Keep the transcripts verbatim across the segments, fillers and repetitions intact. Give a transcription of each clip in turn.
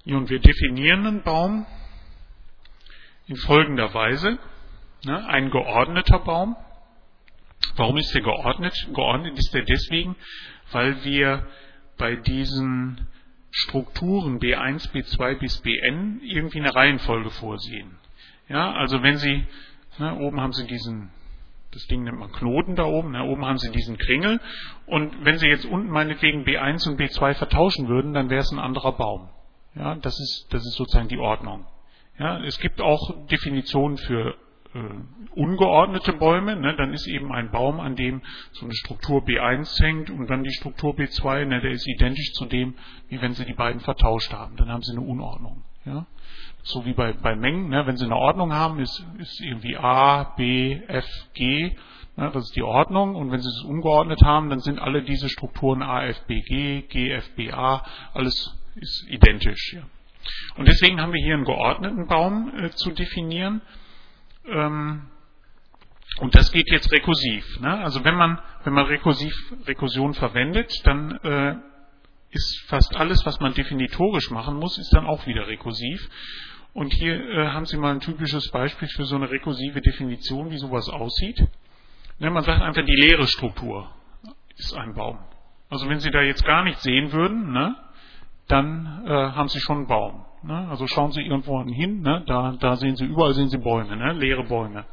Ja, und wir definieren einen Baum in folgender Weise. Ne, ein geordneter Baum. Warum ist der geordnet? Geordnet ist der deswegen, weil wir bei diesen Strukturen B eins, B zwei bis Bn irgendwie eine Reihenfolge vorsehen. Ja, also wenn Sie, ne, oben haben Sie diesen, das Ding nennt man Knoten da oben, ne, oben haben Sie diesen Kringel, und wenn Sie jetzt unten meinetwegen B eins und B zwei vertauschen würden, dann wäre es ein anderer Baum. Ja, das ist, das ist sozusagen die Ordnung. Ja, es gibt auch Definitionen für äh, ungeordnete Bäume, ne, dann ist eben ein Baum, an dem so eine Struktur B eins hängt und dann die Struktur B zwei, ne, der ist identisch zu dem, wie wenn Sie die beiden vertauscht haben. Dann haben Sie eine Unordnung. Ja. So wie bei, bei Mengen, ne, wenn Sie eine Ordnung haben, ist, ist irgendwie A, B, F, G, ne, das ist die Ordnung, und wenn Sie es ungeordnet haben, dann sind alle diese Strukturen A, F, B, G, G, F, B, A, alles ist identisch. Ja. Und deswegen haben wir hier einen geordneten Baum äh, zu definieren. Ähm, und das geht jetzt rekursiv. Ne? Also wenn man, wenn man rekursiv, Rekursion verwendet, dann äh, ist fast alles, was man definitorisch machen muss, ist dann auch wieder rekursiv. Und hier äh, haben Sie mal ein typisches Beispiel für so eine rekursive Definition, wie sowas aussieht. Ne, man sagt einfach, die leere Struktur ist ein Baum. Also wenn Sie da jetzt gar nichts sehen würden, ne, dann äh, haben Sie schon einen Baum. Ne? Also schauen Sie irgendwo hin, ne? da, da sehen Sie, überall sehen Sie Bäume, ne? Leere Bäume.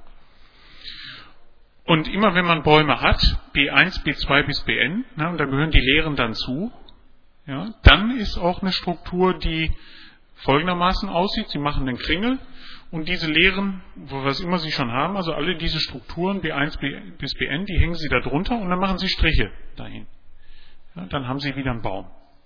Und immer wenn man Bäume hat, B eins, B zwei bis Bn, ne, und da gehören die leeren dann zu, ja, dann ist auch eine Struktur, die folgendermaßen aussieht. Sie machen den Kringel und diese leeren, was immer Sie schon haben, also alle diese Strukturen B eins bis Bn, die hängen Sie da drunter und dann machen Sie Striche dahin. Ja, dann haben Sie wieder einen Baum.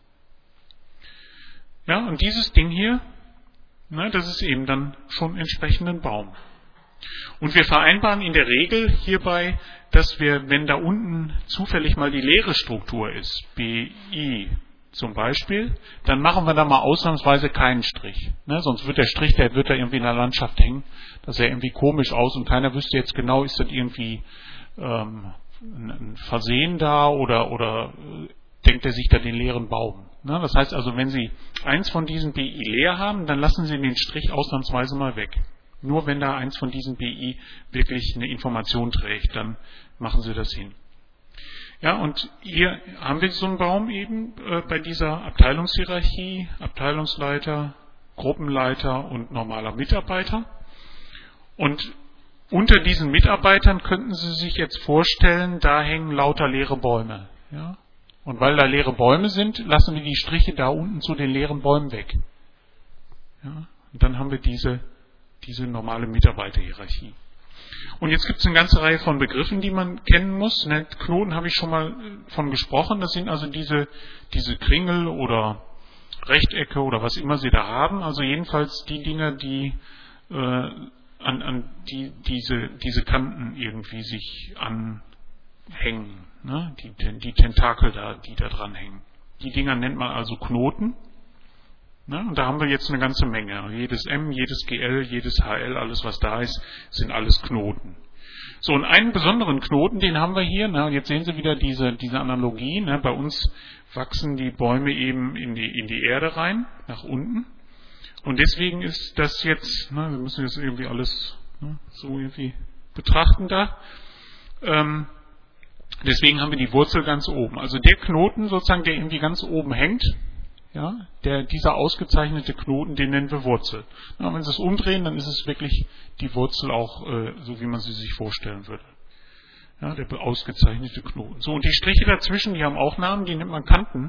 Ja, und dieses Ding hier, ne, das ist eben dann schon entsprechend ein Baum. Und wir vereinbaren in der Regel hierbei, dass wir, wenn da unten zufällig mal die leere Struktur ist, B I zum Beispiel, dann machen wir da mal ausnahmsweise keinen Strich. Ne, sonst wird der Strich, der wird da irgendwie in der Landschaft hängen. Das sähe irgendwie komisch aus und keiner wüsste jetzt genau, ist das irgendwie ähm, ein Versehen da oder, oder äh, denkt er sich da den leeren Baum. Ne, das heißt also, wenn Sie eins von diesen B I leer haben, dann lassen Sie den Strich ausnahmsweise mal weg. Nur wenn da eins von diesen B I wirklich eine Information trägt, dann machen Sie das hin. Ja, und hier haben wir so einen Baum eben äh, bei dieser Abteilungshierarchie, Abteilungsleiter, Gruppenleiter und normaler Mitarbeiter. Und unter diesen Mitarbeitern könnten Sie sich jetzt vorstellen, da hängen lauter leere Bäume. Ja? Und weil da leere Bäume sind, lassen wir die Striche da unten zu den leeren Bäumen weg. Ja? Und dann haben wir diese diese normale Mitarbeiterhierarchie. Und jetzt gibt es eine ganze Reihe von Begriffen, die man kennen muss. Ne, Knoten habe ich schon mal von gesprochen. Das sind also diese, diese Kringel oder Rechtecke oder was immer Sie da haben. Also jedenfalls die Dinger, die äh, an, an die diese, diese Kanten irgendwie sich anhängen. Ne, die, die Tentakel da, die da dran hängen. Die Dinger nennt man also Knoten. Ne, und da haben wir jetzt eine ganze Menge. Jedes M, jedes G L, jedes H L, alles was da ist, sind alles Knoten. So, und einen besonderen Knoten, den haben wir hier. Ne, jetzt sehen Sie wieder diese, diese Analogie. Ne, bei uns wachsen die Bäume eben in die, in die Erde rein, nach unten. Und deswegen ist das jetzt, ne, wir müssen das irgendwie alles ne, so irgendwie betrachten da. Ähm, deswegen haben wir die Wurzel ganz oben. Also der Knoten sozusagen, der irgendwie ganz oben hängt, ja, der, dieser ausgezeichnete Knoten, den nennen wir Wurzel. Ja, wenn Sie es umdrehen, dann ist es wirklich die Wurzel auch, äh, so wie man sie sich vorstellen würde. Ja, der ausgezeichnete Knoten. So, und die Striche dazwischen, die haben auch Namen, die nennt man Kanten.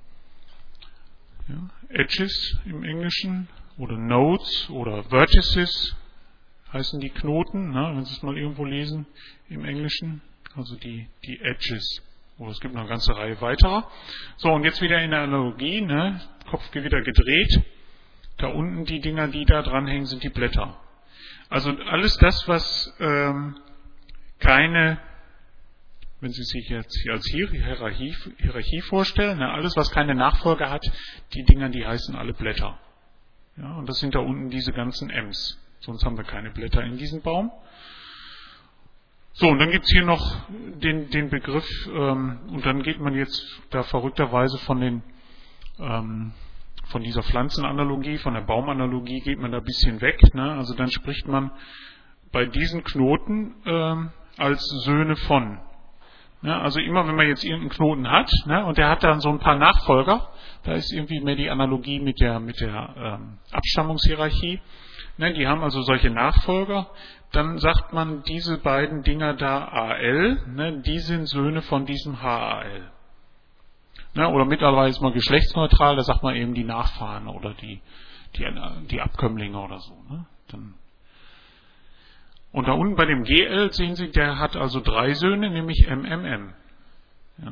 Ja, Edges im Englischen oder Nodes oder Vertices heißen die Knoten, ne, wenn Sie es mal irgendwo lesen im Englischen. Also die, die Edges. Oh, es gibt noch eine ganze Reihe weiterer. So, und jetzt wieder in der Analogie, ne? Kopf wieder gedreht. Da unten die Dinger, die da dranhängen, sind die Blätter. Also alles das, was ähm, keine, wenn Sie sich jetzt hier als Hierarchie, Hierarchie vorstellen, ne? Alles, was keine Nachfolge hat, die Dinger, die heißen alle Blätter. Ja, und das sind da unten diese ganzen M's. Sonst haben wir keine Blätter in diesem Baum. So, und dann gibt's hier noch den, den Begriff, ähm, und dann geht man jetzt da verrückterweise von den, ähm, von dieser Pflanzenanalogie, von der Baumanalogie geht man da ein bisschen weg. Ne? Also dann spricht man bei diesen Knoten ähm, als Söhne von. Ne? Also immer wenn man jetzt irgendeinen Knoten hat, ne, und der hat dann so ein paar Nachfolger, da ist irgendwie mehr die Analogie mit der, mit der ähm, Abstammungshierarchie. Ne? Die haben also solche Nachfolger. Dann sagt man, diese beiden Dinger da A L, ne, die sind Söhne von diesem H A L. Ne? Oder mittlerweile ist man geschlechtsneutral, da sagt man eben die Nachfahren oder die, die, die Abkömmlinge oder so. Ne? Dann Und da unten bei dem G L sehen Sie, der hat also drei Söhne, nämlich M M M. Ja.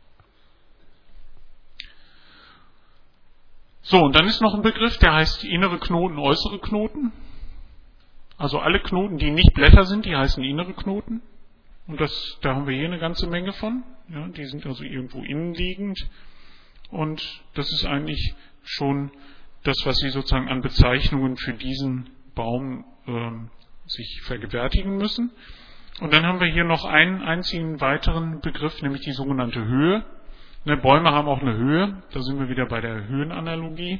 So, und dann ist noch ein Begriff, der heißt innere Knoten, äußere Knoten. Also alle Knoten, die nicht Blätter sind, die heißen innere Knoten. Und das, da haben wir hier eine ganze Menge von. Ja, die sind also irgendwo innenliegend. Und das ist eigentlich schon das, was Sie sozusagen an Bezeichnungen für diesen Baum ähm, sich vergewärtigen müssen. Und dann haben wir hier noch einen einzigen weiteren Begriff, nämlich die sogenannte Höhe. Ne, Bäume haben auch eine Höhe, da sind wir wieder bei der Höhenanalogie.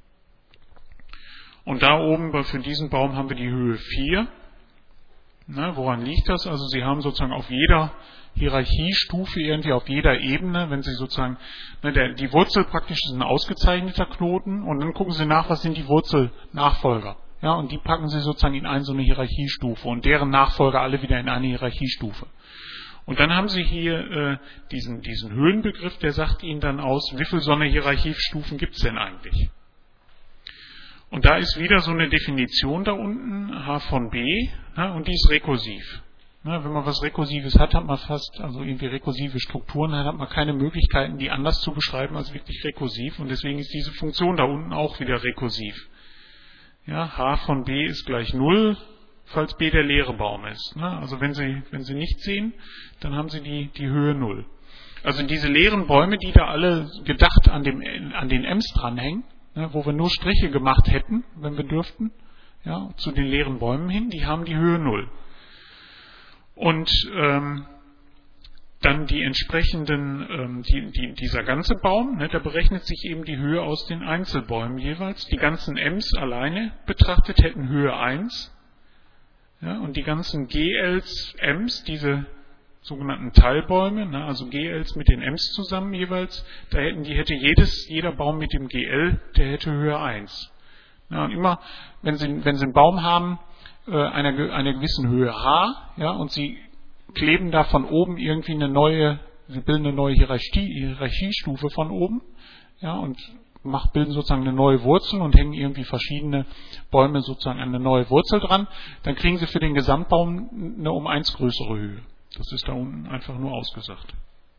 Und da oben für diesen Baum haben wir die Höhe vier. Ne, woran liegt das? Also Sie haben sozusagen auf jeder Hierarchiestufe, irgendwie auf jeder Ebene, wenn Sie sozusagen, ne, der, die Wurzel praktisch ist ein ausgezeichneter Knoten und dann gucken Sie nach, was sind die Wurzelnachfolger. Ja, und die packen Sie sozusagen in eine so eine Hierarchiestufe und deren Nachfolger alle wieder in eine Hierarchiestufe. Und dann haben Sie hier äh, diesen, diesen Höhenbegriff, der sagt Ihnen dann aus, wie viele so eine Hierarchiestufen gibt es denn eigentlich? Und da ist wieder so eine Definition da unten, H von B, ja, und die ist rekursiv. Ja, wenn man was Rekursives hat, hat man fast, also irgendwie rekursive Strukturen, dann hat man keine Möglichkeiten, die anders zu beschreiben als wirklich rekursiv. Und deswegen ist diese Funktion da unten auch wieder rekursiv. Ja, H von B ist gleich null, falls B der leere Baum ist. Ne? Also wenn Sie, wenn Sie nichts sehen, dann haben Sie die, die Höhe null. Also diese leeren Bäume, die da alle gedacht an, dem, an den Ems dranhängen, ne, wo wir nur Striche gemacht hätten, wenn wir dürften, ja, zu den leeren Bäumen hin, die haben die Höhe null. Und ähm, dann die entsprechenden, ähm, die, die, dieser ganze Baum, ne, da berechnet sich eben die Höhe aus den Einzelbäumen jeweils. Die ganzen Ems alleine betrachtet hätten Höhe eins. Ja, und die ganzen G Ls, Ems, diese sogenannten Teilbäume, ne, also G Ls mit den Ems zusammen jeweils, da hätten die hätte jedes, jeder Baum mit dem G L, der hätte Höhe eins. Ja, und immer, wenn Sie, wenn Sie einen Baum haben, äh, einer, einer gewissen Höhe H, ja, und Sie kleben da von oben irgendwie eine neue, Sie bilden eine neue Hierarchie, Hierarchiestufe von oben, ja, und macht, bilden sozusagen eine neue Wurzel und hängen irgendwie verschiedene Bäume sozusagen an eine neue Wurzel dran, dann kriegen Sie für den Gesamtbaum eine um eins größere Höhe. Das ist da unten einfach nur ausgesagt.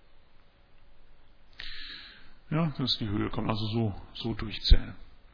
Ja, das ist die Höhe, kann man also so, so durchzählen.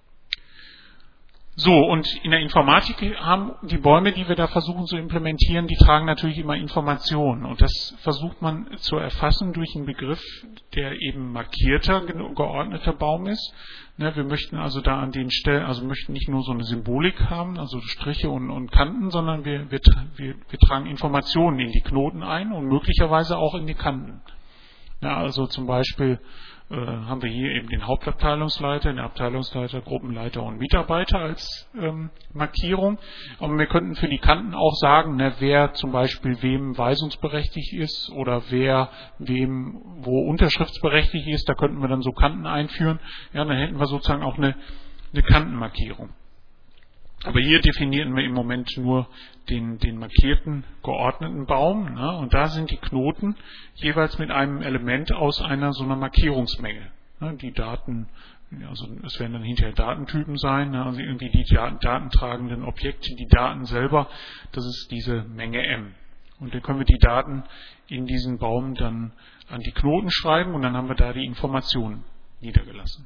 So, und in der Informatik haben die Bäume, die wir da versuchen zu implementieren, die tragen natürlich immer Informationen. Und das versucht man zu erfassen durch einen Begriff, der eben markierter, geordneter Baum ist. Ne, wir möchten also da an den Stellen, also möchten nicht nur so eine Symbolik haben, also Striche und, und Kanten, sondern wir, wir, wir, wir tragen Informationen in die Knoten ein und möglicherweise auch in die Kanten. Ja, also zum Beispiel äh, haben wir hier eben den Hauptabteilungsleiter, den Abteilungsleiter, Gruppenleiter und Mitarbeiter als ähm, Markierung. Aber wir könnten für die Kanten auch sagen, ne, wer zum Beispiel wem weisungsberechtigt ist oder wer wem wo unterschriftsberechtigt ist. Da könnten wir dann so Kanten einführen. Ja, dann hätten wir sozusagen auch eine, eine Kantenmarkierung. Aber hier definieren wir im Moment nur den, den markierten, geordneten Baum. Ne? Und da sind die Knoten jeweils mit einem Element aus einer so einer Markierungsmenge. Ne? Die Daten, also es werden dann hinterher Datentypen sein, ne? Also irgendwie die datentragenden Objekte, die Daten selber, das ist diese Menge M. Und dann können wir die Daten in diesen Baum dann an die Knoten schreiben und dann haben wir da die Informationen niedergelassen.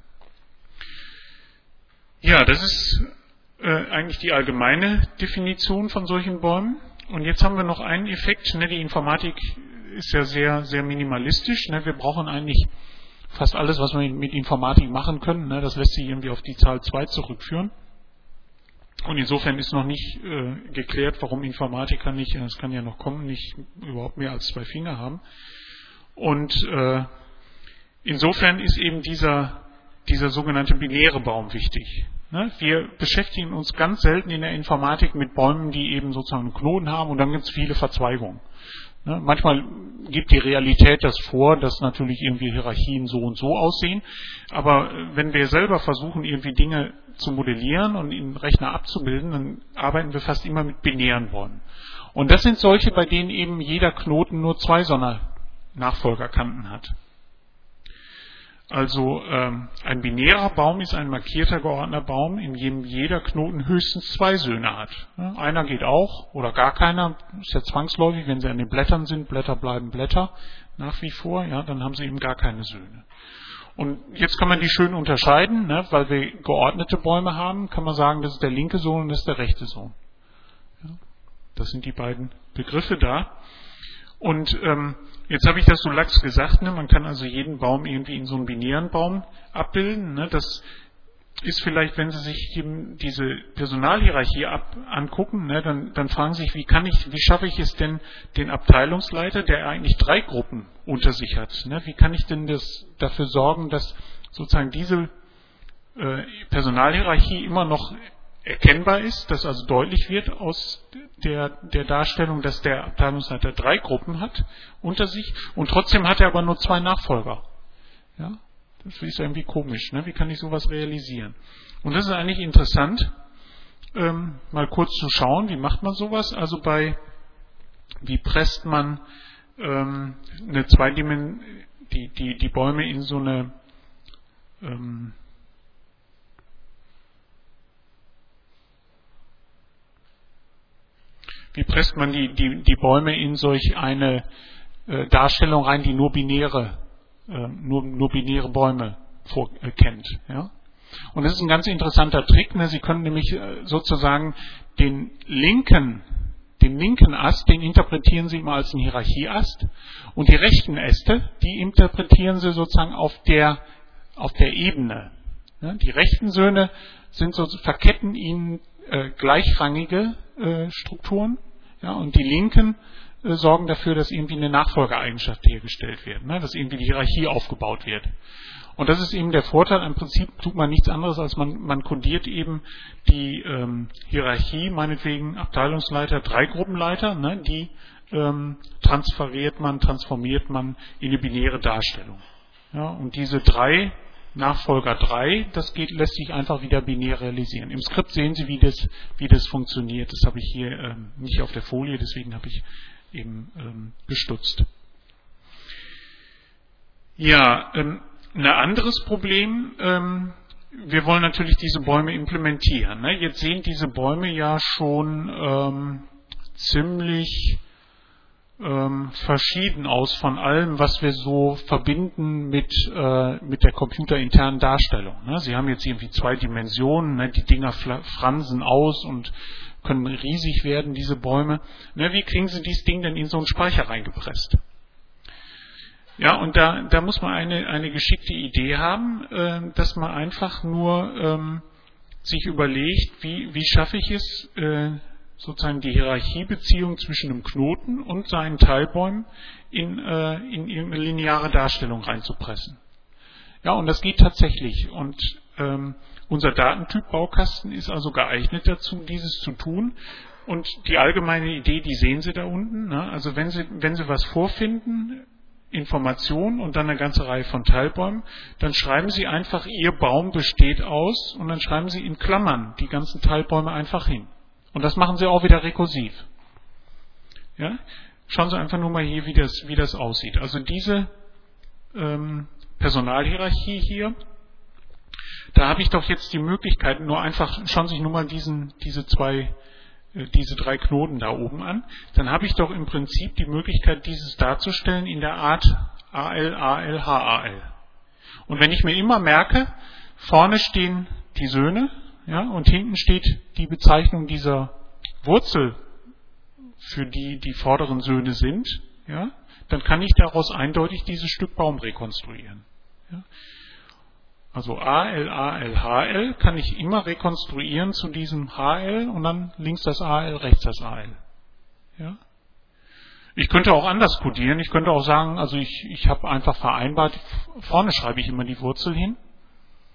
Ja, das ist Äh, eigentlich die allgemeine Definition von solchen Bäumen. Und jetzt haben wir noch einen Effekt. Ne? Die Informatik ist ja sehr, sehr minimalistisch. Ne? Wir brauchen eigentlich fast alles, was wir mit Informatik machen können. Ne? Das lässt sich irgendwie auf die Zahl zwei zurückführen. Und insofern ist noch nicht äh, geklärt, warum Informatiker nicht, das kann ja noch kommen, nicht überhaupt mehr als zwei Finger haben. Und äh, insofern ist eben dieser dieser sogenannte binäre Baum wichtig. Ne? Wir beschäftigen uns ganz selten in der Informatik mit Bäumen, die eben sozusagen einen Knoten haben und dann gibt es viele Verzweigungen. Ne? Manchmal gibt die Realität das vor, dass natürlich irgendwie Hierarchien so und so aussehen, aber wenn wir selber versuchen, irgendwie Dinge zu modellieren und in den Rechner abzubilden, dann arbeiten wir fast immer mit binären Bäumen. Und das sind solche, bei denen eben jeder Knoten nur zwei so eine Nachfolgerkanten hat. Also ähm, ein binärer Baum ist ein markierter geordneter Baum, in dem jeder Knoten höchstens zwei Söhne hat. Ja, einer geht auch oder gar keiner, ist ja zwangsläufig, wenn sie an den Blättern sind, Blätter bleiben Blätter nach wie vor, ja, dann haben sie eben gar keine Söhne. Und jetzt kann man die schön unterscheiden, ne, weil wir geordnete Bäume haben, kann man sagen, das ist der linke Sohn und das ist der rechte Sohn. Ja, das sind die beiden Begriffe da. Und ähm, jetzt habe ich das so lax gesagt, ne? Man kann also jeden Baum irgendwie in so einen binären Baum abbilden. Ne? Das ist vielleicht, wenn Sie sich eben diese Personalhierarchie ab, angucken, ne? dann, dann fragen Sie sich, wie kann ich, wie schaffe ich es denn, den Abteilungsleiter, der eigentlich drei Gruppen unter sich hat, ne? Wie kann ich denn das dafür sorgen, dass sozusagen diese äh, Personalhierarchie immer noch erkennbar ist, dass also deutlich wird aus der, der Darstellung, dass der Abteilungsleiter drei Gruppen hat unter sich und trotzdem hat er aber nur zwei Nachfolger. Ja, das ist irgendwie komisch, ne? Wie kann ich sowas realisieren? Und das ist eigentlich interessant, ähm, mal kurz zu schauen, wie macht man sowas? Also bei, wie presst man ähm, eine Zweidimension, die, die, die Bäume in so eine ähm, Wie presst man die, die, die Bäume in solch eine äh, Darstellung rein, die nur binäre, äh, nur, nur binäre Bäume vor, äh, kennt? Ja? Und das ist ein ganz interessanter Trick. Ne? Sie können nämlich äh, sozusagen den linken, den linken Ast, den interpretieren Sie immer als einen Hierarchieast, und die rechten Äste, die interpretieren Sie sozusagen auf der, auf der Ebene. Ja? Die rechten Söhne sind so, verketten Ihnen äh, gleichrangige äh, Strukturen. Ja, und die Linken äh, sorgen dafür, dass irgendwie eine Nachfolgeeigenschaft hergestellt wird, ne, dass irgendwie die Hierarchie aufgebaut wird. Und das ist eben der Vorteil. Im Prinzip tut man nichts anderes, als man, man kodiert eben die ähm, Hierarchie, meinetwegen Abteilungsleiter, drei Gruppenleiter, ne, die ähm, transferiert man, transformiert man in eine binäre Darstellung. Ja, und diese drei Nachfolger drei, das geht, lässt sich einfach wieder binär realisieren. Im Skript sehen Sie, wie das, wie das funktioniert. Das habe ich hier ähm, nicht auf der Folie, deswegen habe ich eben ähm, gestutzt. Ja, ähm, ein anderes Problem, ähm, wir wollen natürlich diese Bäume implementieren. Ne? Jetzt sehen diese Bäume ja schon ähm, ziemlich Ähm, verschieden aus von allem, was wir so verbinden mit, äh, mit der computerinternen Darstellung. Ne? Sie haben jetzt irgendwie zwei Dimensionen, ne? Die Dinger fransen aus und können riesig werden, diese Bäume. Ne? Wie kriegen Sie dieses Ding denn in so einen Speicher reingepresst? Ja, und da, da muss man eine, eine geschickte Idee haben, äh, dass man einfach nur ähm, sich überlegt, wie, wie schaffe ich es, äh, sozusagen die Hierarchiebeziehung zwischen einem Knoten und seinen Teilbäumen in, äh, in irgendeine lineare Darstellung reinzupressen. Ja, und das geht tatsächlich. Und ähm, unser Datentyp-Baukasten ist also geeignet dazu, dieses zu tun. Und die allgemeine Idee, die sehen Sie da unten. Ne? Also wenn Sie, wenn Sie was vorfinden, Informationen und dann eine ganze Reihe von Teilbäumen, dann schreiben Sie einfach, Ihr Baum besteht aus, und dann schreiben Sie in Klammern die ganzen Teilbäume einfach hin. Und das machen Sie auch wieder rekursiv. Ja? Schauen Sie einfach nur mal hier, wie das, wie das aussieht. Also diese ähm, Personalhierarchie hier, da habe ich doch jetzt die Möglichkeit, nur einfach, schauen Sie sich nur mal diesen, diese zwei, äh, diese drei Knoten da oben an. Dann habe ich doch im Prinzip die Möglichkeit, dieses darzustellen in der Art A L, A L, H A L. Und wenn ich mir immer merke, vorne stehen die Söhne, ja, und hinten steht die Bezeichnung dieser Wurzel, für die die vorderen Söhne sind, ja, dann kann ich daraus eindeutig dieses Stück Baum rekonstruieren. Ja. Also A L, A L, H L kann ich immer rekonstruieren zu diesem H L und dann links das A L, rechts das A L. Ja. Ich könnte auch anders codieren. Ich könnte auch sagen, also ich, ich habe einfach vereinbart, vorne schreibe ich immer die Wurzel hin.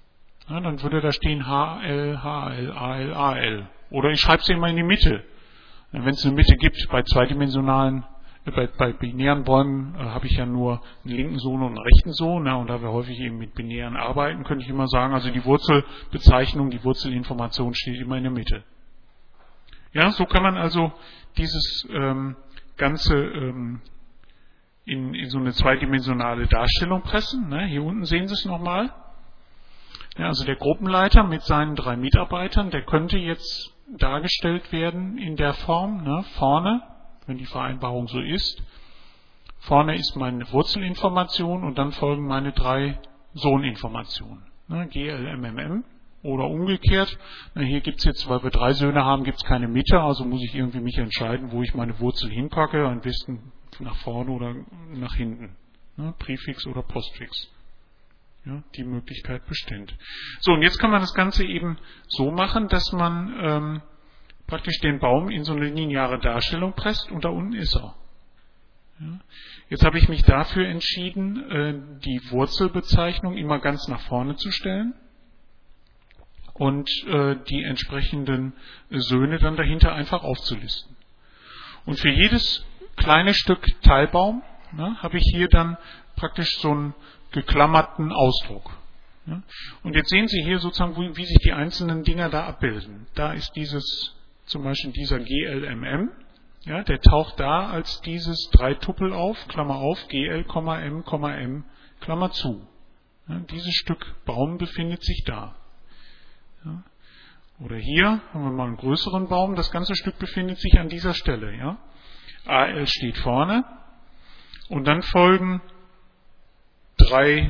Ja, dann würde da stehen H L, H L, A L, A L. Oder ich schreibe es immer in die Mitte. Wenn es eine Mitte gibt, bei zweidimensionalen, äh, bei, bei binären Bäumen äh, habe ich ja nur einen linken Sohn und einen rechten Sohn. Ja, und da wir häufig eben mit binären arbeiten, könnte ich immer sagen, also die Wurzelbezeichnung, die Wurzelinformation steht immer in der Mitte. Ja, so kann man also dieses ähm, Ganze ähm, in, in so eine zweidimensionale Darstellung pressen. Ne? Hier unten sehen Sie es nochmal. Ja, also der Gruppenleiter mit seinen drei Mitarbeitern, der könnte jetzt dargestellt werden in der Form, ne? Vorne, wenn die Vereinbarung so ist, vorne ist meine Wurzelinformation und dann folgen meine drei Sohninformationen. Ne? G L M M M oder umgekehrt. Na, hier gibt es jetzt, weil wir drei Söhne haben, gibt es keine Mitte, also muss ich irgendwie mich entscheiden, wo ich meine Wurzel hinpacke, am besten nach vorne oder nach hinten. Ne? Präfix oder Postfix. Ja, die Möglichkeit bestimmt. So, und jetzt kann man das Ganze eben so machen, dass man ähm, praktisch den Baum in so eine lineare Darstellung presst und da unten ist er. Ja. Jetzt habe ich mich dafür entschieden, äh, die Wurzelbezeichnung immer ganz nach vorne zu stellen und äh, die entsprechenden Söhne dann dahinter einfach aufzulisten. Und für jedes kleine Stück Teilbaum, ne, habe ich hier dann praktisch so einen geklammerten Ausdruck. Ja. Und jetzt sehen Sie hier sozusagen, wie, wie sich die einzelnen Dinger da abbilden. Da ist dieses, zum Beispiel dieser G L M M, ja, der taucht da als dieses Dreituppel auf, Klammer auf, G L, M, M, Klammer zu. Ja, dieses Stück Baum befindet sich da. Ja. Oder hier haben wir mal einen größeren Baum, das ganze Stück befindet sich an dieser Stelle. Ja. A L steht vorne und dann folgen drei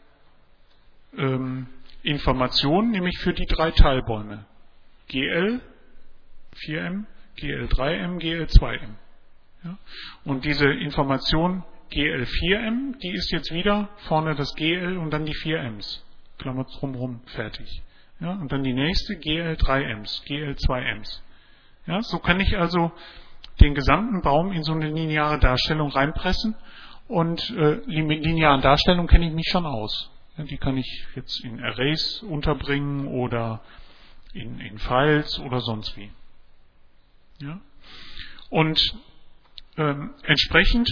ähm, Informationen, nämlich für die drei Teilbäume. G L vier M, G L drei M, G L zwei M. Ja? Und diese Information G L vier M, die ist jetzt wieder vorne das G L und dann die vier Ms. Klammer drumherum, fertig. Ja? Und dann die nächste G L drei Ms, G L zwei Ms. Ja? So kann ich also den gesamten Baum in so eine lineare Darstellung reinpressen. Und äh, mit linearen Darstellungen kenne ich mich schon aus. Ja, die kann ich jetzt in Arrays unterbringen oder in, in Files oder sonst wie. Ja? Und ähm, entsprechend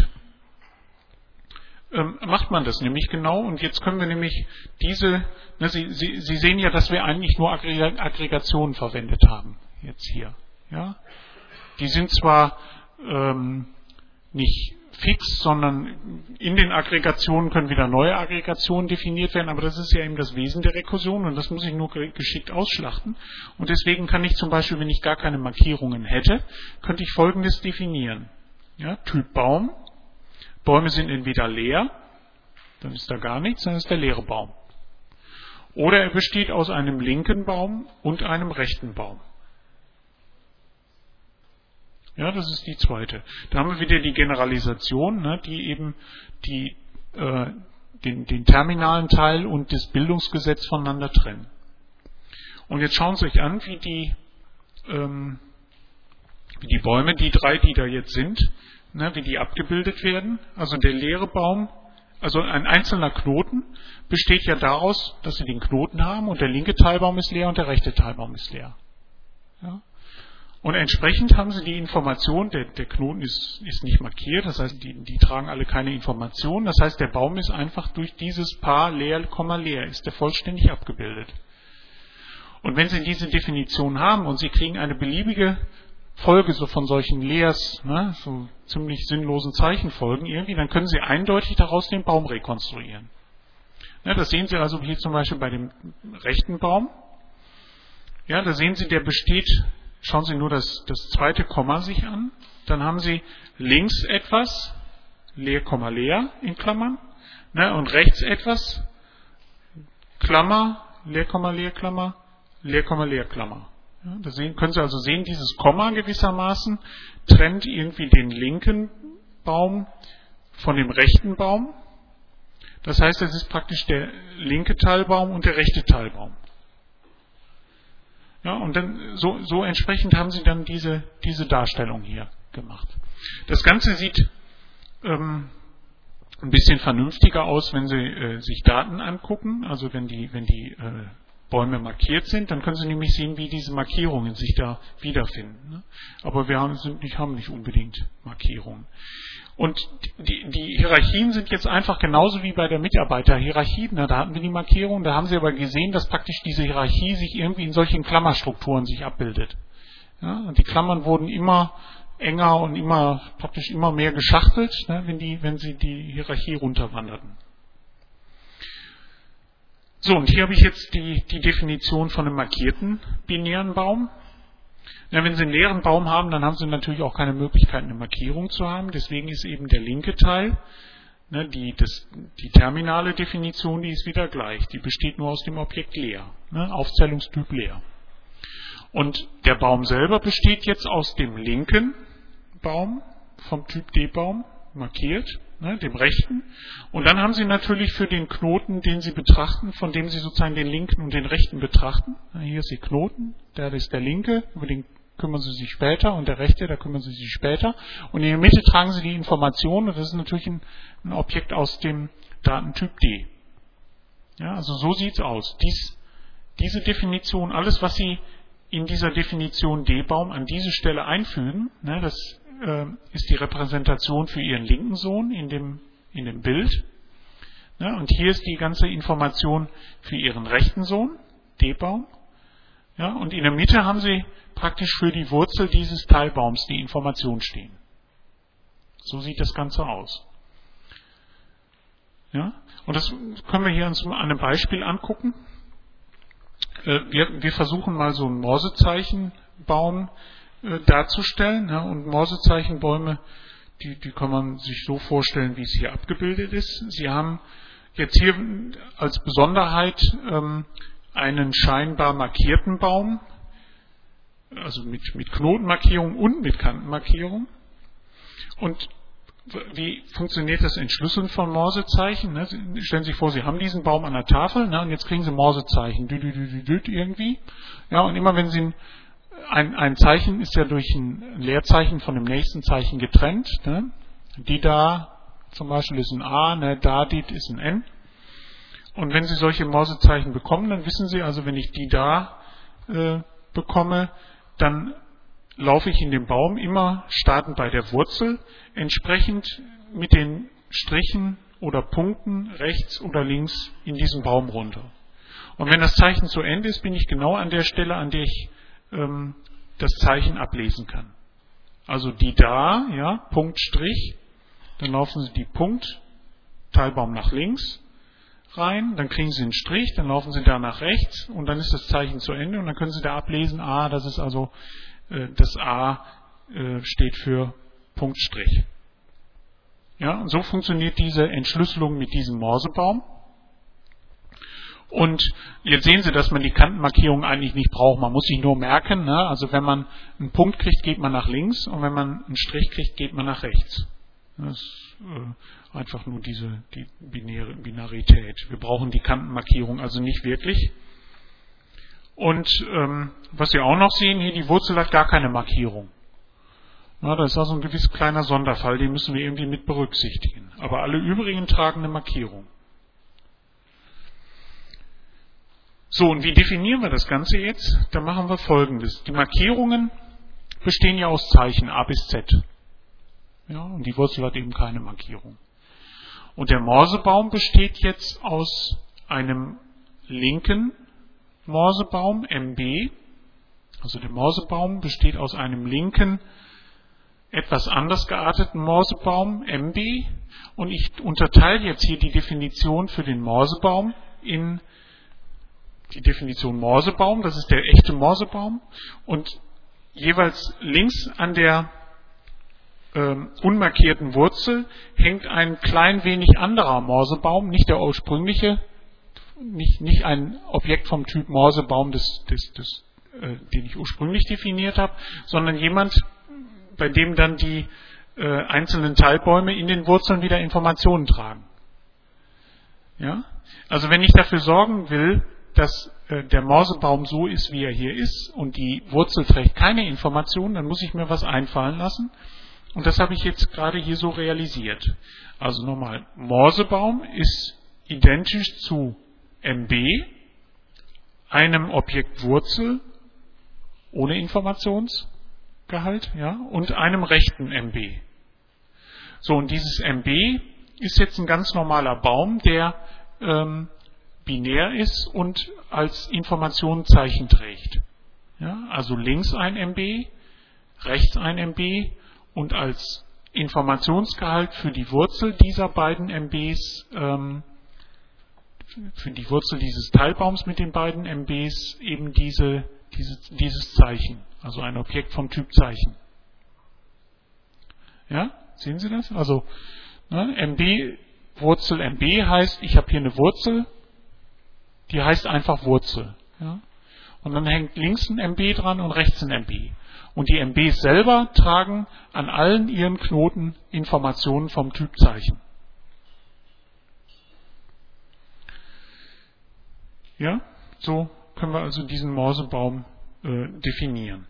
ähm, macht man das nämlich genau. Und jetzt können wir nämlich diese, ne, Sie, Sie, Sie sehen ja, dass wir eigentlich nur Aggreg- Aggregationen verwendet haben. Jetzt hier. Ja? Die sind zwar ähm, nicht fix, sondern in den Aggregationen können wieder neue Aggregationen definiert werden, aber das ist ja eben das Wesen der Rekursion und das muss ich nur geschickt ausschlachten. Und deswegen kann ich zum Beispiel, wenn ich gar keine Markierungen hätte, könnte ich Folgendes definieren. Ja, Typ Baum. Bäume sind entweder leer, dann ist da gar nichts, dann ist der leere Baum. Oder er besteht aus einem linken Baum und einem rechten Baum. Ja, das ist die zweite. Da haben wir wieder die Generalisation, ne, die eben die, äh, den, den terminalen Teil und das Bildungsgesetz voneinander trennen. Und jetzt schauen Sie sich an, wie die, ähm, wie die Bäume, die drei, die da jetzt sind, ne, wie die abgebildet werden. Also der leere Baum, also ein einzelner Knoten besteht ja daraus, dass Sie den Knoten haben und der linke Teilbaum ist leer und der rechte Teilbaum ist leer. Ja. Und entsprechend haben Sie die Information, der, der Knoten ist, ist nicht markiert, das heißt, die, die tragen alle keine Information. Das heißt, der Baum ist einfach durch dieses Paar leer, Komma leer, ist der vollständig abgebildet. Und wenn Sie diese Definition haben und Sie kriegen eine beliebige Folge so von solchen Leers, ne, so ziemlich sinnlosen Zeichenfolgen irgendwie, dann können Sie eindeutig daraus den Baum rekonstruieren. Ja, das sehen Sie also hier zum Beispiel bei dem rechten Baum. Ja, da sehen Sie, der besteht. Schauen Sie nur das, das zweite Komma sich an. Dann haben Sie links etwas, leer, Komma, leer in Klammern, ne, und rechts etwas, Klammer, leer, Komma, leer, Klammer, leer, Komma, leer, Klammer. Ja, da sehen, können Sie also sehen, dieses Komma gewissermaßen trennt irgendwie den linken Baum von dem rechten Baum. Das heißt, es ist praktisch der linke Teilbaum und der rechte Teilbaum. Ja, und dann so, so entsprechend haben Sie dann diese, diese Darstellung hier gemacht. Das Ganze sieht ähm, ein bisschen vernünftiger aus, wenn Sie äh, sich Daten angucken, also wenn die, wenn die äh, Bäume markiert sind, dann können Sie nämlich sehen, wie diese Markierungen sich da wiederfinden. Aber wir haben, sind nicht, haben nicht unbedingt Markierungen. Und die, die Hierarchien sind jetzt einfach genauso wie bei der Mitarbeiterhierarchie. Na, da hatten wir die Markierung, da haben Sie aber gesehen, dass praktisch diese Hierarchie sich irgendwie in solchen Klammerstrukturen sich abbildet. Ja, und die Klammern wurden immer enger und immer praktisch immer mehr geschachtelt, ne, wenn, die, wenn Sie die Hierarchie runterwanderten. So, und hier habe ich jetzt die, die Definition von einem markierten binären Baum. Ja, wenn Sie einen leeren Baum haben, dann haben Sie natürlich auch keine Möglichkeit, eine Markierung zu haben. Deswegen ist eben der linke Teil, ne, die, das, die terminale Definition, die ist wieder gleich. Die besteht nur aus dem Objekt leer, ne, Aufzählungstyp leer. Und der Baum selber besteht jetzt aus dem linken Baum, vom Typ D-Baum, markiert, ne, dem rechten. Und dann haben Sie natürlich für den Knoten, den Sie betrachten, von dem Sie sozusagen den linken und den rechten betrachten. Hier ist der Knoten, der ist der linke, über den kümmern Sie sich später, und der rechte, da kümmern Sie sich später. Und in der Mitte tragen Sie die Information, und das ist natürlich ein, ein Objekt aus dem Datentyp D. Ja, also so sieht es aus. Dies, diese Definition, alles was Sie in dieser Definition D-Baum an diese Stelle einfügen, ne, das äh, ist die Repräsentation für Ihren linken Sohn in dem, in dem Bild. Ne, und hier ist die ganze Information für Ihren rechten Sohn, D-Baum. Ja, und in der Mitte haben Sie praktisch für die Wurzel dieses Teilbaums die Information stehen. So sieht das Ganze aus. Ja, und das können wir hier uns an einem Beispiel angucken. Wir, wir versuchen mal so einen Morsezeichenbaum äh, darzustellen. Ja, und Morsezeichenbäume, die, die kann man sich so vorstellen, wie es hier abgebildet ist. Sie haben jetzt hier als Besonderheit ähm, einen scheinbar markierten Baum, also mit, mit Knotenmarkierung und mit Kantenmarkierung. Und wie funktioniert das Entschlüsseln von Morsezeichen? Ne? Stellen Sie sich vor, Sie haben diesen Baum an der Tafel, ne? Und jetzt kriegen Sie Morsezeichen, dü, dü, dü, dü, dü, irgendwie. Ja, und immer wenn Sie ein, ein Zeichen ist ja durch ein Leerzeichen von dem nächsten Zeichen getrennt. Ne? Die da zum Beispiel ist ein A, ne? Da dit ist ein N. Und wenn Sie solche Morsezeichen bekommen, dann wissen Sie also, wenn ich die da äh, bekomme, dann laufe ich in dem Baum immer startend bei der Wurzel, entsprechend mit den Strichen oder Punkten rechts oder links in diesem Baum runter. Und wenn das Zeichen zu Ende ist, bin ich genau an der Stelle, an der ich ähm, das Zeichen ablesen kann. Also die da, ja, Punkt, Strich, dann laufen Sie die Punkt, Teilbaum nach links rein, dann kriegen Sie einen Strich, dann laufen Sie da nach rechts und dann ist das Zeichen zu Ende und dann können Sie da ablesen, ah, das ist also das A äh, steht für Punktstrich. Ja, und so funktioniert diese Entschlüsselung mit diesem Morsebaum. Und jetzt sehen Sie, dass man die Kantenmarkierung eigentlich nicht braucht. Man muss sich nur merken, ne? Also wenn man einen Punkt kriegt, geht man nach links und wenn man einen Strich kriegt, geht man nach rechts. Das ist äh, einfach nur diese die binäre Binarität. Wir brauchen die Kantenmarkierung also nicht wirklich. Und ähm, was Sie auch noch sehen, hier die Wurzel hat gar keine Markierung. Na, das ist also ein gewiss kleiner Sonderfall, den müssen wir irgendwie mit berücksichtigen. Aber alle übrigen tragen eine Markierung. So, und wie definieren wir das Ganze jetzt? Da machen wir Folgendes. Die Markierungen bestehen ja aus Zeichen A bis Z. Ja, und die Wurzel hat eben keine Markierung. Und der Morsebaum besteht jetzt aus einem linken Morsebaum, M B, also der Morsebaum besteht aus einem linken, etwas anders gearteten Morsebaum, M B, und ich unterteile jetzt hier die Definition für den Morsebaum in die Definition Morsebaum, das ist der echte Morsebaum, und jeweils links an der äh, unmarkierten Wurzel hängt ein klein wenig anderer Morsebaum, nicht der ursprüngliche, Nicht, nicht ein Objekt vom Typ Morsebaum, des, des, des, äh, den ich ursprünglich definiert habe, sondern jemand, bei dem dann die äh, einzelnen Teilbäume in den Wurzeln wieder Informationen tragen. Ja? Also wenn ich dafür sorgen will, dass äh, der Morsebaum so ist, wie er hier ist, und die Wurzel trägt keine Informationen, dann muss ich mir was einfallen lassen. Und das habe ich jetzt gerade hier so realisiert. Also nochmal, Morsebaum ist identisch zu M B, einem Objekt Wurzel ohne Informationsgehalt, ja, und einem rechten M B. So, und dieses M B ist jetzt ein ganz normaler Baum, der ähm, binär ist und als Informationszeichen trägt. Ja, also links ein M B, rechts ein M B und als Informationsgehalt für die Wurzel dieser beiden M Bs, ähm, für die Wurzel dieses Teilbaums mit den beiden M Bs eben diese, diese, dieses Zeichen, also ein Objekt vom Typ Zeichen. Ja, sehen Sie das? Also ne, M B, Wurzel M B heißt, ich habe hier eine Wurzel, die heißt einfach Wurzel. Ja? Und dann hängt links ein M B dran und rechts ein M B. Und die M Bs selber tragen an allen ihren Knoten Informationen vom Typzeichen. Ja, so können wir also diesen Morsebaum äh, definieren.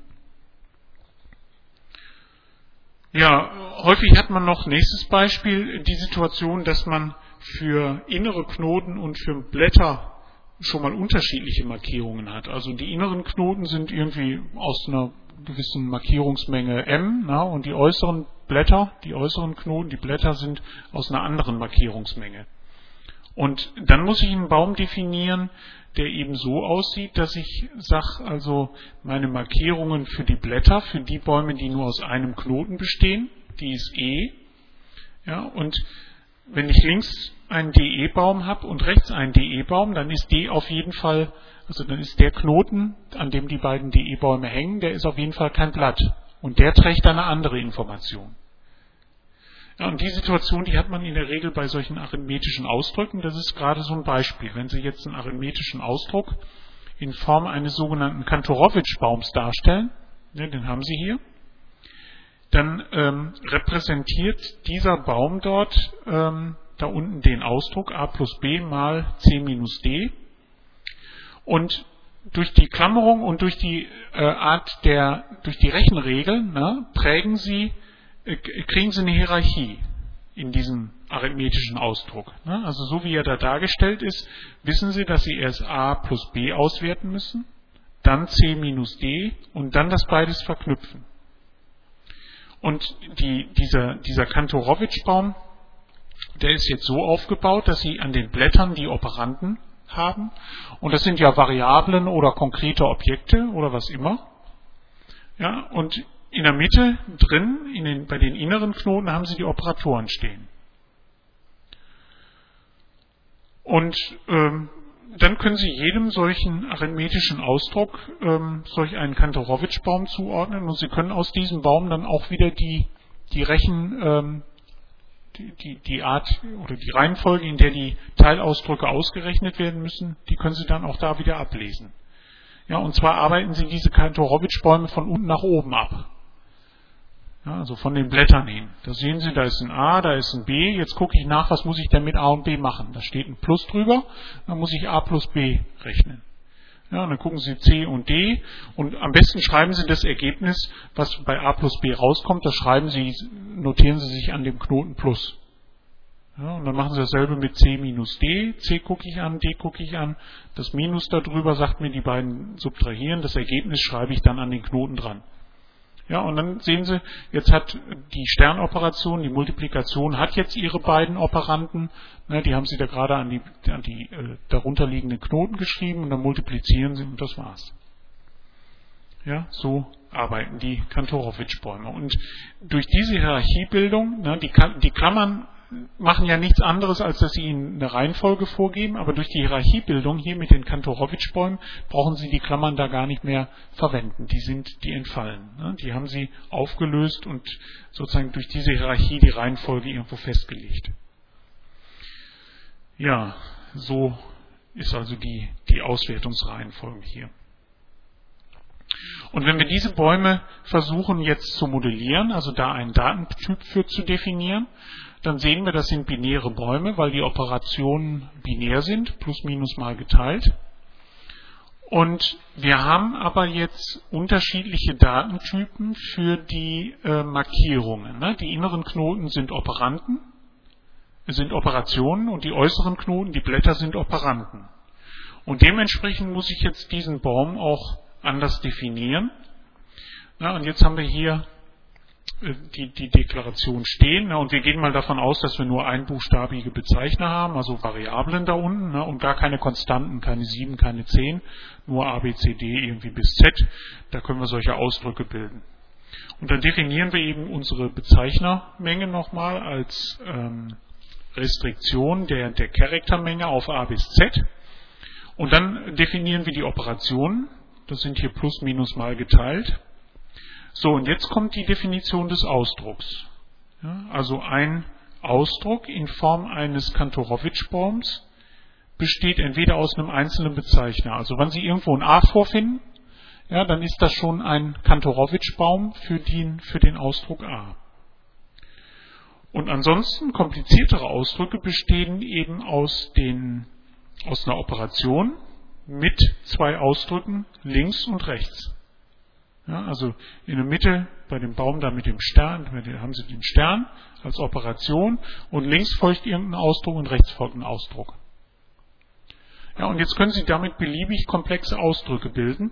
Ja, häufig hat man noch, nächstes Beispiel, die Situation, dass man für innere Knoten und für Blätter schon mal unterschiedliche Markierungen hat. Also die inneren Knoten sind irgendwie aus einer gewissen Markierungsmenge M, na, und die äußeren Blätter, die äußeren Knoten, die Blätter sind aus einer anderen Markierungsmenge. Und dann muss ich einen Baum definieren, der eben so aussieht, dass ich sage, also meine Markierungen für die Blätter, für die Bäume, die nur aus einem Knoten bestehen, die ist E. Ja, und wenn ich links einen D E-Baum habe und rechts einen D E-Baum, dann ist D auf jeden Fall, also dann ist der Knoten, an dem die beiden D E-Bäume hängen, der ist auf jeden Fall kein Blatt. Und der trägt dann eine andere Information. Ja, und die Situation, die hat man in der Regel bei solchen arithmetischen Ausdrücken. Das ist gerade so ein Beispiel. Wenn Sie jetzt einen arithmetischen Ausdruck in Form eines sogenannten Kantorowitsch-Baums darstellen, ne, den haben Sie hier, dann ähm, repräsentiert dieser Baum dort ähm, da unten den Ausdruck a plus b mal c minus d. Und durch die Klammerung und durch die äh, Art der, durch die Rechenregeln, ne, prägen Sie, äh, kriegen Sie eine Hierarchie in diesem arithmetischen Ausdruck. Ne? Also so wie er da dargestellt ist, wissen Sie, dass Sie erst a plus b auswerten müssen, dann c minus d und dann das beides verknüpfen. Und die, dieser, dieser Kantorowitsch-Baum, der ist jetzt so aufgebaut, dass Sie an den Blättern die Operanten haben. Und das sind ja Variablen oder konkrete Objekte oder was immer. Ja, und in der Mitte drin, in den, bei den inneren Knoten, haben Sie die Operatoren stehen. Und ähm, dann können Sie jedem solchen arithmetischen Ausdruck ähm, solch einen Kantorowitsch-Baum zuordnen und Sie können aus diesem Baum dann auch wieder die, die Rechen, ähm, die, die, die Art oder die Reihenfolge, in der die Teilausdrücke ausgerechnet werden müssen, die können Sie dann auch da wieder ablesen. Ja, und zwar arbeiten Sie diese Kantorowitsch-Bäume von unten nach oben ab. Ja, also von den Blättern hin. Da sehen Sie, da ist ein A, da ist ein B. Jetzt gucke ich nach, was muss ich denn mit A und B machen. Da steht ein Plus drüber, dann muss ich A plus B rechnen. Ja, und dann gucken Sie C und D und am besten schreiben Sie das Ergebnis, was bei A plus B rauskommt, das schreiben Sie, notieren Sie sich an dem Knoten Plus. Ja, und dann machen Sie dasselbe mit C minus D. C gucke ich an, D gucke ich an. Das Minus darüber sagt mir, die beiden subtrahieren. Das Ergebnis schreibe ich dann an den Knoten dran. Ja, und dann sehen Sie, jetzt hat die Sternoperation, die Multiplikation hat jetzt ihre beiden Operanten, ne, die haben Sie da gerade an die, an die äh, darunterliegenden Knoten geschrieben und dann multiplizieren Sie und das war's. Ja, so arbeiten die Kantorowitsch-Bäume. Und durch diese Hierarchiebildung, ne, die, die Klammern machen ja nichts anderes, als dass sie Ihnen eine Reihenfolge vorgeben, aber durch die Hierarchiebildung hier mit den Kantorowitsch-Bäumen brauchen Sie die Klammern da gar nicht mehr verwenden. Die sind, die entfallen. Ne? Die haben Sie aufgelöst und sozusagen durch diese Hierarchie die Reihenfolge irgendwo festgelegt. Ja, so ist also die, die Auswertungsreihenfolge hier. Und wenn wir diese Bäume versuchen jetzt zu modellieren, also da einen Datentyp für zu definieren, dann sehen wir, das sind binäre Bäume, weil die Operationen binär sind, plus minus mal geteilt. Und wir haben aber jetzt unterschiedliche Datentypen für die äh, Markierungen. Ne? Die inneren Knoten sind Operanten, sind Operationen und die äußeren Knoten, die Blätter, sind Operanten. Und dementsprechend muss ich jetzt diesen Baum auch anders definieren. Na, und jetzt haben wir hier die, die Deklaration stehen. Na, und wir gehen mal davon aus, dass wir nur einbuchstabige Bezeichner haben, also Variablen da unten, na, und gar keine Konstanten, keine sieben, keine zehn, nur A, B, C, D irgendwie bis Z. Da können wir solche Ausdrücke bilden. Und dann definieren wir eben unsere Bezeichnermenge nochmal als ähm, Restriktion der, der Charaktermenge auf A bis Z. Und dann definieren wir die Operationen. Das sind hier plus, minus, mal geteilt. So, und jetzt kommt die Definition des Ausdrucks. Ja, also ein Ausdruck in Form eines Kantorowitsch-Baums besteht entweder aus einem einzelnen Bezeichner. Also wenn Sie irgendwo ein A vorfinden, ja, dann ist das schon ein Kantorowitsch-Baum für den, für den Ausdruck A. Und ansonsten kompliziertere Ausdrücke bestehen eben aus, den, aus einer Operation mit zwei Ausdrücken links und rechts. Ja, also in der Mitte bei dem Baum da mit dem Stern, da haben Sie den Stern als Operation und links folgt irgendein Ausdruck und rechts folgt ein Ausdruck. Ja, und jetzt können Sie damit beliebig komplexe Ausdrücke bilden.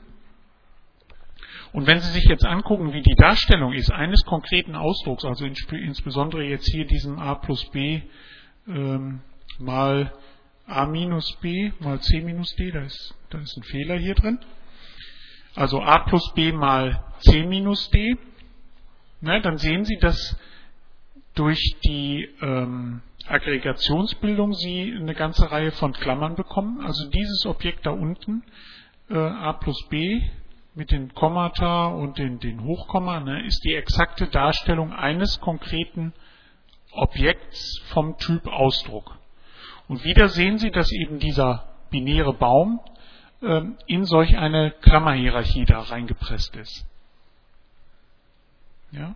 Und wenn Sie sich jetzt angucken, wie die Darstellung ist eines konkreten Ausdrucks, also insbesondere jetzt hier diesen A plus B ähm, mal A minus B mal C minus D, da ist, da ist ein Fehler hier drin. Also A plus B mal C minus D, ne, dann sehen Sie, dass durch die ähm, Aggregationsbildung Sie eine ganze Reihe von Klammern bekommen. Also dieses Objekt da unten, äh, A plus B, mit den Kommata und den, den Hochkomma, ne, ist die exakte Darstellung eines konkreten Objekts vom Typ Ausdruck. Und wieder sehen Sie, dass eben dieser binäre Baum ähm, in solch eine Klammerhierarchie da reingepresst ist. Ja?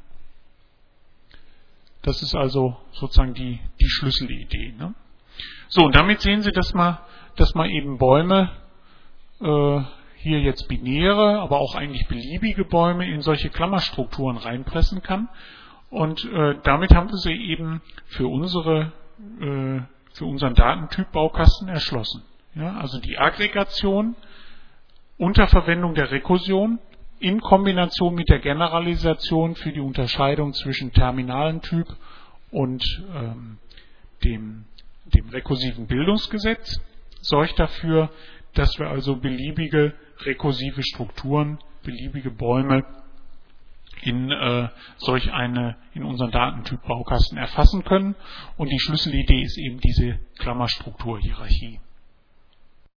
Das ist also sozusagen die, die Schlüsselidee. Ne? So, und damit sehen Sie, dass man, dass man eben Bäume äh, hier jetzt binäre, aber auch eigentlich beliebige Bäume in solche Klammerstrukturen reinpressen kann. Und äh, damit haben wir sie eben für unsere, äh, für unseren Datentyp-Baukasten erschlossen. Ja, also die Aggregation unter Verwendung der Rekursion in Kombination mit der Generalisation für die Unterscheidung zwischen terminalen Typ und ähm, dem, dem rekursiven Bildungsgesetz sorgt dafür, dass wir also beliebige rekursive Strukturen, beliebige Bäume in äh, solch eine, in unseren Datentyp-Baukasten erfassen können. Und die Schlüsselidee ist eben diese Klammerstrukturhierarchie.